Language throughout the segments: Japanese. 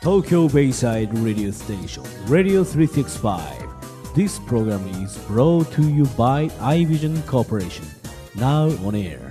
Tokyo Bayside Radio Station, Radio 365. This program is brought to you by iVision Corporation. Now on air.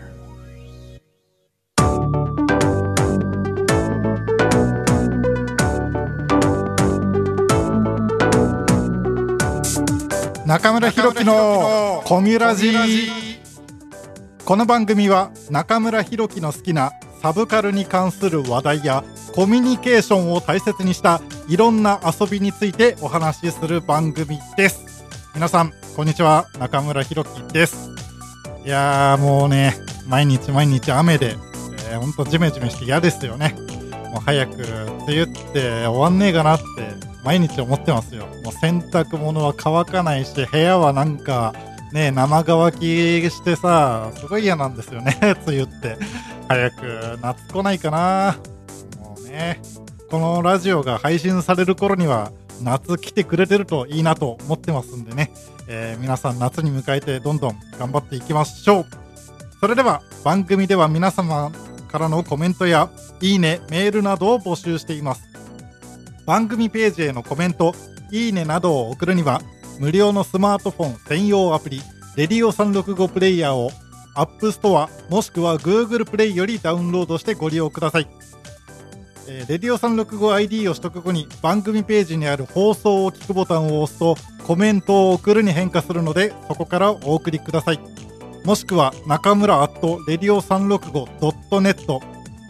中村弘樹のコミュラジ。この番組は中村弘樹の好きなサブカルに関する話題やコミュニケーションを大切にしたいろんな遊びについてお話しする番組です。皆さんこんにちは、中村弘樹です。いやーもうね、毎日雨で、ほんとジメジメして嫌ですよね。もう早く梅雨って終わんねえかなって毎日思ってますよ。もう洗濯物は乾かないし、部屋はなんかね生乾きしてさ、すごい嫌なんですよね梅雨って。早く夏来ないかな。もうね、このラジオが配信される頃には夏来てくれてるといいなと思ってますんでね、皆さん夏に迎えてどんどん頑張っていきましょう。それでは番組では皆様からのコメントやいいね、メールなどを募集しています。番組ページへのコメント、いいねなどを送るには無料のスマートフォン専用アプリレディオ365プレイヤーをアップストアもしくは Google プレイよりダウンロードしてご利用ください。レディオ 365ID を取得後に番組ページにある放送を聞くボタンを押すとコメントを送るに変化するので、そこからお送りください。もしくは中村@radio365.net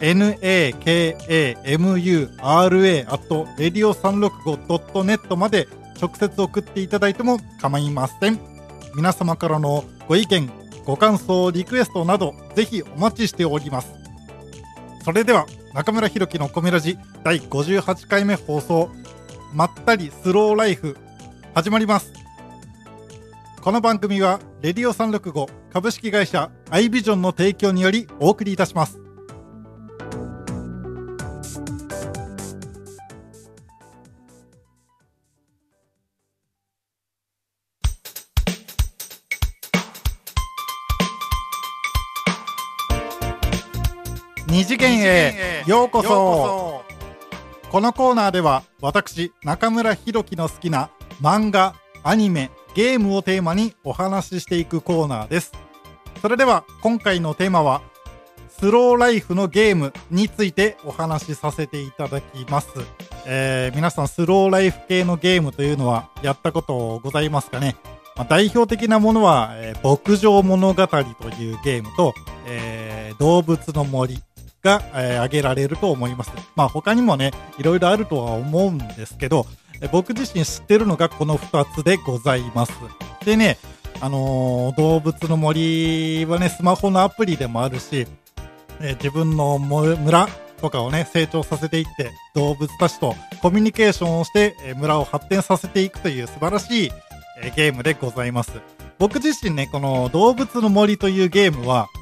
nakamura@radio365.net まで直接送っていただいても構いません。皆様からのご意見、ご感想、リクエストなどぜひお待ちしております。それでは中村弘樹のコメラジ第58回目放送、まったりスローライフ始まります。この番組はレディオ365株式会社iVisionの提供によりお送りいたします。二次元へようこそ。このコーナーでは私中村弘樹の好きな漫画、アニメ、ゲームをテーマにお話ししていくコーナーです。それでは今回のテーマはスローライフのゲームについてお話しさせていただきます。皆さんスローライフ系のゲームというのはやったことございますかね。代表的なものは、牧場物語というゲームと、動物の森が、挙げられると思います。他にもねいろいろあるとは思うんですけど、僕自身知ってるのがこの2つでございます。でね、動物の森はねスマホのアプリでもあるし、自分の村とかをね成長させていって動物たちとコミュニケーションをして、村を発展させていくという素晴らしい、ゲームでございます。僕自身ねこの動物の森というゲームは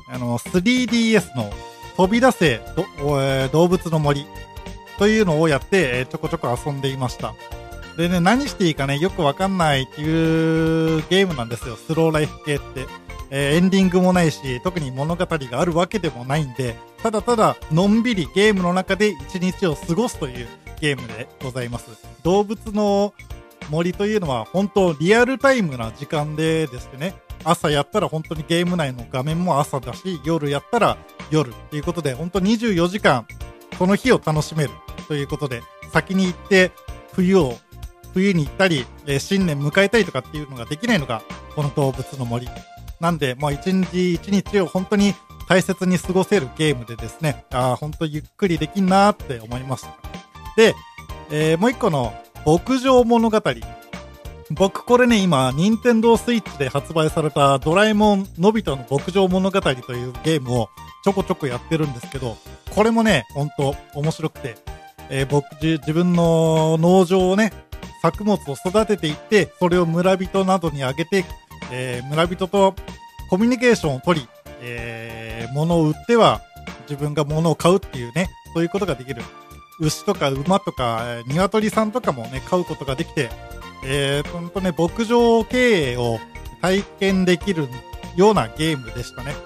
3DS の飛び出せ動物の森というのをやって、ちょこちょこ遊んでいました。でね、何していいかねよくわかんないっていうゲームなんですよ、スローライフ系って。エンディングもないし特に物語があるわけでもないんで、ただただのんびりゲームの中で一日を過ごすというゲームでございます。動物の森というのは本当リアルタイムな時間でですね、朝やったら本当にゲーム内の画面も朝だし、夜やったら夜っていうことで本当24時間その日を楽しめるということで、先に行って冬に行ったり、新年迎えたりとかっていうのができないのがこの動物の森なんで、一日一日を本当に大切に過ごせるゲームでですね、本当ゆっくりできんなーって思いました。で、もう一個の牧場物語、僕これね今任天堂スイッチで発売されたドラえもんのび太の牧場物語というゲームをちょこちょこやってるんですけど、これもね本当面白くて、自分の農場をね作物を育てていって、それを村人などにあげて、村人とコミュニケーションを取り、物を売っては自分が物を買うっていうね、そういうことができる。牛とか馬とか鶏さんとかもね買うことができて、本当ね牧場経営を体験できるようなゲームでしたね。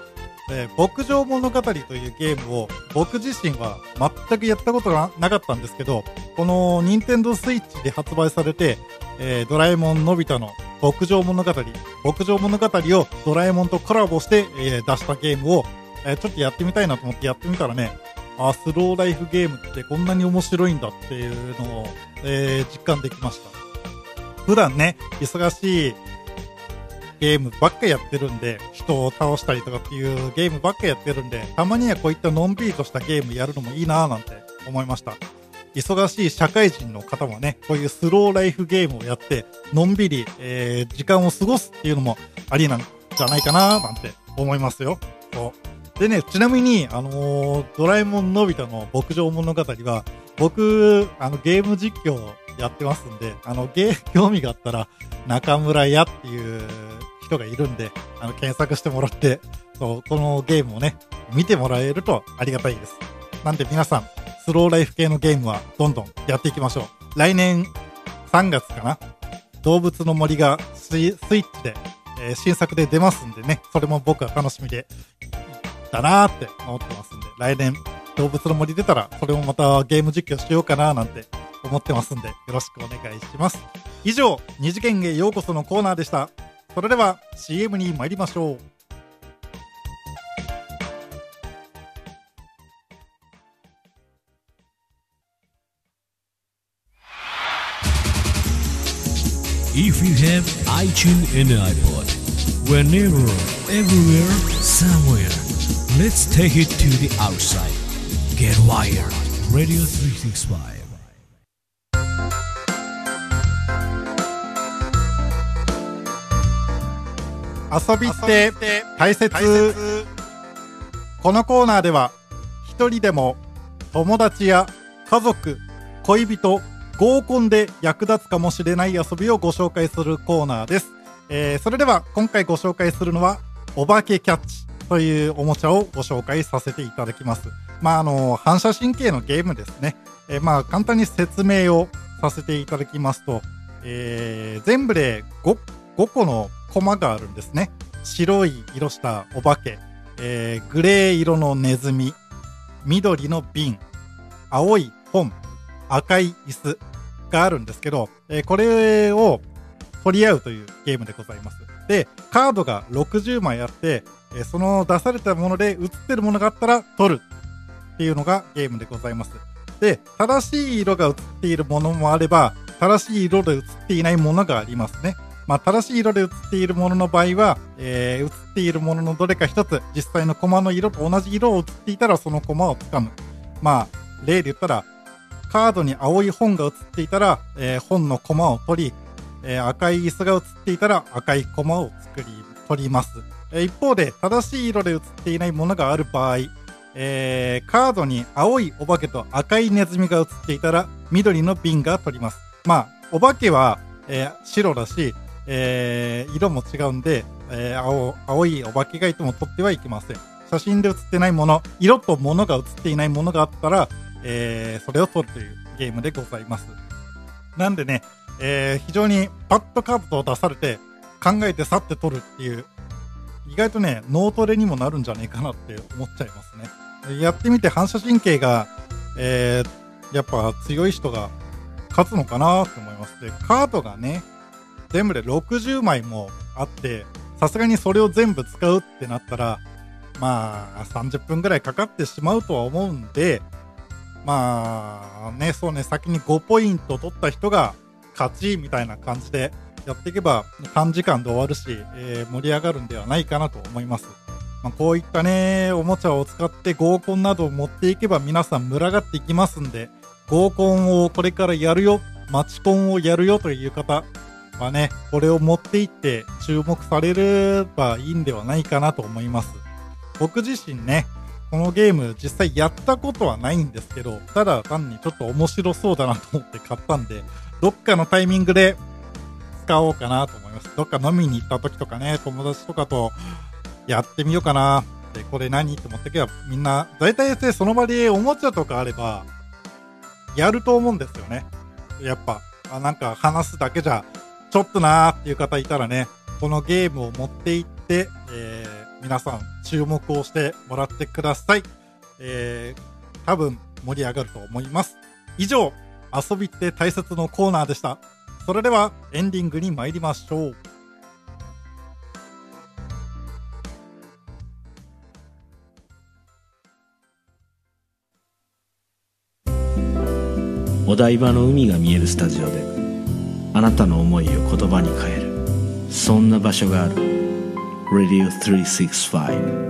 牧場物語というゲームを僕自身は全くやったことがなかったんですけど、この任天堂スイッチで発売されて、ドラえもんのび太の牧場物語をドラえもんとコラボして、出したゲームを、ちょっとやってみたいなと思ってやってみたらね、スローライフゲームってこんなに面白いんだっていうのを、実感できました。普段ね、忙しいゲームばっかやってるんで、人を倒したりとかっていうゲームばっかやってるんで、たまにはこういったのんびりとしたゲームやるのもいいなぁなんて思いました。忙しい社会人の方もね、こういうスローライフゲームをやって、のんびり、時間を過ごすっていうのもありなんじゃないかなぁなんて思いますよ。そうでね、ちなみに、ドラえもんのび太の牧場物語は、僕、ゲーム実況やってますんで、興味があったら、中村屋っていう人がいるんで、検索してもらって、そう、このゲームをね、見てもらえるとありがたいです。なんで皆さん、スローライフ系のゲームはどんどんやっていきましょう。来年3月かな、動物の森がスイッチで、新作で出ますんでね、それも僕は楽しみでだなーって思ってますんで、来年動物の森出たら、それもまたゲーム実況しようかなーなんて思ってますんで、よろしくお願いします。以上、二次元へようこそのコーナーでした。それでは CM に参りましょう。 If you have iTunes and iPod, whenever, everywhere, somewhere, let's take it to the outside. Get wired. Radio 365. 遊びって大切。このコーナーでは、一人でも友達や家族、恋人、合コンで役立つかもしれない遊びをご紹介するコーナーです。それでは今回ご紹介するのはお化けキャッチというおもちゃをご紹介させていただきます。反射神経のゲームですね。簡単に説明をさせていただきますと、全部で 5個のコマがあるんですね。白い色したお化け、グレー色のネズミ、緑の瓶、青い本、赤い椅子があるんですけど、これを取り合うというゲームでございます。で、カードが60枚あって、その出されたもので映ってるものがあったら取るっていうのがゲームでございます。で、正しい色が映っているものもあれば、正しい色で映っていないものがありますね。正しい色で映っているものの場合は、映っているもののどれか一つ、実際のコマの色と同じ色を映っていたらそのコマを掴む。例で言ったら、カードに青い本が映っていたら、本のコマを取り、赤い椅子が映っていたら赤いコマを取ります。一方で、正しい色で映っていないものがある場合、カードに青いお化けと赤いネズミが映っていたら緑の瓶が取ります。お化けは、白だし、色も違うんで、青いお化けがいても取ってはいけません。写真で写ってないもの、色と物が写っていないものがあったら、それを取るというゲームでございます。なんでね、非常にパッとカードを出されて考えて去って取るっていう、意外とね、脳トレにもなるんじゃねえかなって思っちゃいますね。やってみて反射神経が、やっぱ強い人が勝つのかなと思います。で、カードがね、全部で60枚もあって、さすがにそれを全部使うってなったら、30分ぐらいかかってしまうとは思うんで、先に5ポイント取った人が勝ちみたいな感じでやっていけば短時間で終わるし、盛り上がるんではないかなと思います。こういったね、おもちゃを使って合コンなどを持っていけば皆さん群がっていきますんで、合コンをこれからやるよ、マチコンをやるよという方はね、これを持っていって注目されればいいんではないかなと思います。僕自身ね、このゲーム実際やったことはないんですけど、ただ単にちょっと面白そうだなと思って買ったんで、どっかのタイミングで使おうかなと思います。どっか飲みに行った時とかね、友達とかとやってみようかなって、これ何って思ったけど、みんな大体その場でおもちゃとかあればやると思うんですよね。やっぱなんか話すだけじゃちょっとなーっていう方いたらね、このゲームを持って行って、皆さん注目をしてもらってください。多分盛り上がると思います。以上、遊びって大切のコーナーでした。それではエンディングに参りましょう。 お台場の海が見えるスタジオであなたの思いを言葉に変える、そんな場所がある。 Radio 365。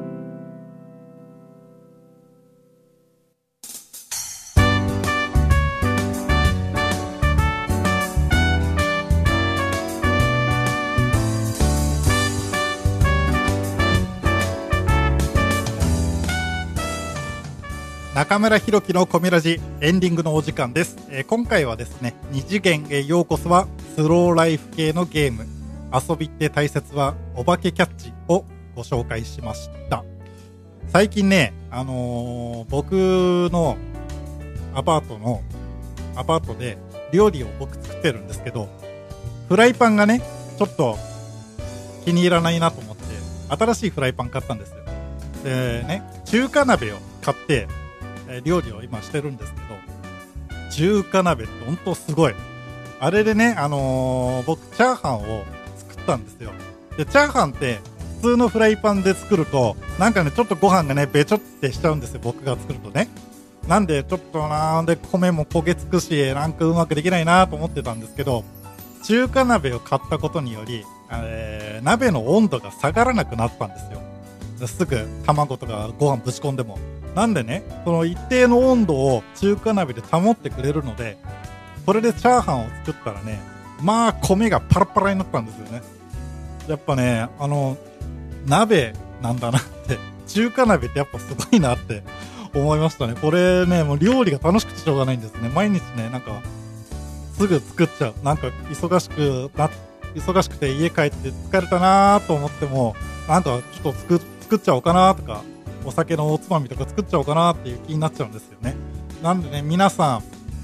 中村弘樹のコミラジエンディングのお時間です。今回はですね、二次元へようこそはスローライフ系のゲーム、遊びって大切はお化けキャッチをご紹介しました。最近ね、僕のアパートで料理を僕作ってるんですけど、フライパンがねちょっと気に入らないなと思って新しいフライパン買ったんですよ。でね、中華鍋を買って料理を今してるんですけど、中華鍋ってほんとすごい。あれでね、僕チャーハンを作ったんですよ。でチャーハンって普通のフライパンで作るとなんかねちょっとご飯がねべちょってしちゃうんですよ、僕が作るとね。なんでちょっとなんで米も焦げつくしなんかうまくできないなと思ってたんですけど、中華鍋を買ったことにより、鍋の温度が下がらなくなったんですよ。すぐ卵とかご飯ぶち込んでも。なんでね、その一定の温度を中華鍋で保ってくれるので、これでチャーハンを作ったらね、まあ米がパラパラになったんですよね。やっぱね、鍋なんだなって、中華鍋ってやっぱすごいなって思いましたね。これね、もう料理が楽しくてしょうがないんですね。毎日ね、なんかすぐ作っちゃう。なんか忙しくて家帰って疲れたなと思っても、なんかちょっと作っちゃおうかなとか、お酒のおつまみとか作っちゃおうかなっていう気になっちゃうんですよね。なんでね、皆さん、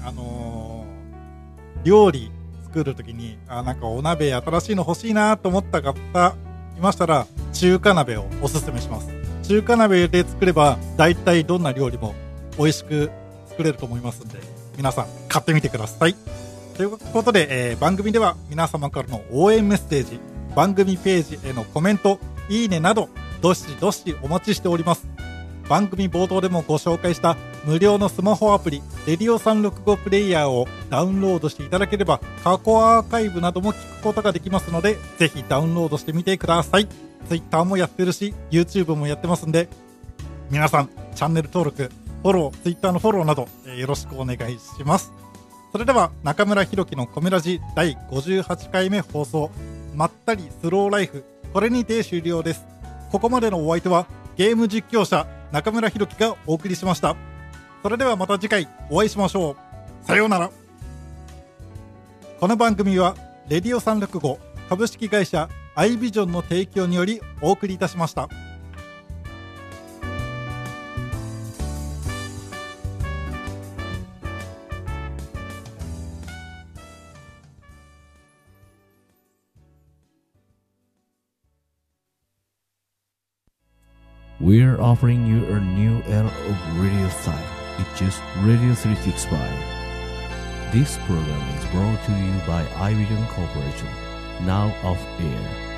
料理作るときに、なんかお鍋新しいの欲しいなと思った方いましたら、中華鍋をおすすめします。中華鍋で作れば、大体どんな料理も美味しく作れると思いますんで、皆さん買ってみてください。ということで、番組では皆様からの応援メッセージ、番組ページへのコメント、いいねなど、どしどしお待ちしております。番組冒頭でもご紹介した無料のスマホアプリレディオ365プレイヤーをダウンロードしていただければ過去アーカイブなども聞くことができますので、ぜひダウンロードしてみてください。Twitter もやってるし YouTube もやってますんで、皆さんチャンネル登録、フォロー、Twitter のフォローなど、よろしくお願いします。それでは中村弘樹のコメラジ第58回目放送、まったりスローライフ、これにて終了です。ここまでのお相手はゲーム実況者中村弘樹がお送りしました。それではまた次回お会いしましょう。さようなら。この番組はレディオ365株式会社アイビジョンの提供によりお送りいたしました。 We're offering you a new era of radio style. It's just Radio 365. This program is brought to you by iVision Corporation, now off air.